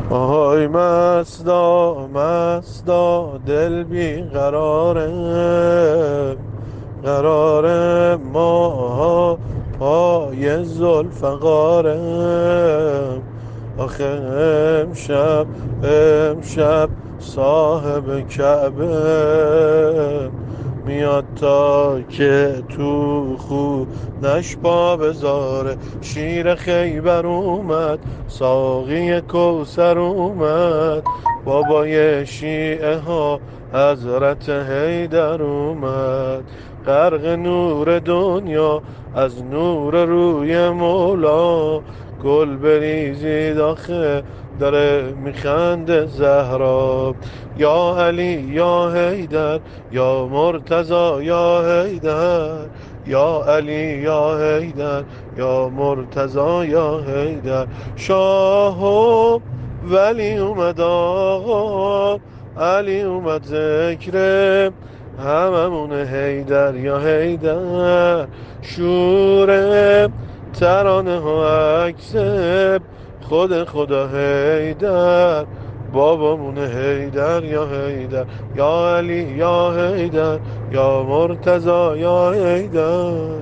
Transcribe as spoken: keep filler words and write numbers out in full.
آهای مستا مستا دل بی قراره، قراره ما پای زلفقاره. آخه امشب امشب صاحب کعبه میاد تا که تو خونش پا بذاره. شیر خیبر اومد، ساقی کوثر اومد، بابای شیعه ها حضرت حیدر اومد. غرق نور دنیا از نور روی مولا، گل بریزید آخه داره میخنده زهرا. یا علی یا حیدر یا مرتضی یا حیدر، یا علی یا حیدر یا مرتضی یا حیدر. شاه و ولی اومد آقا، علی اومد ذکر هممون حیدر یا حیدر. شور ترانه ها عکس خود خدا حیدر، بابامون حیدر یا حیدر. یا علی یا حیدر یا مرتضی یا حیدر.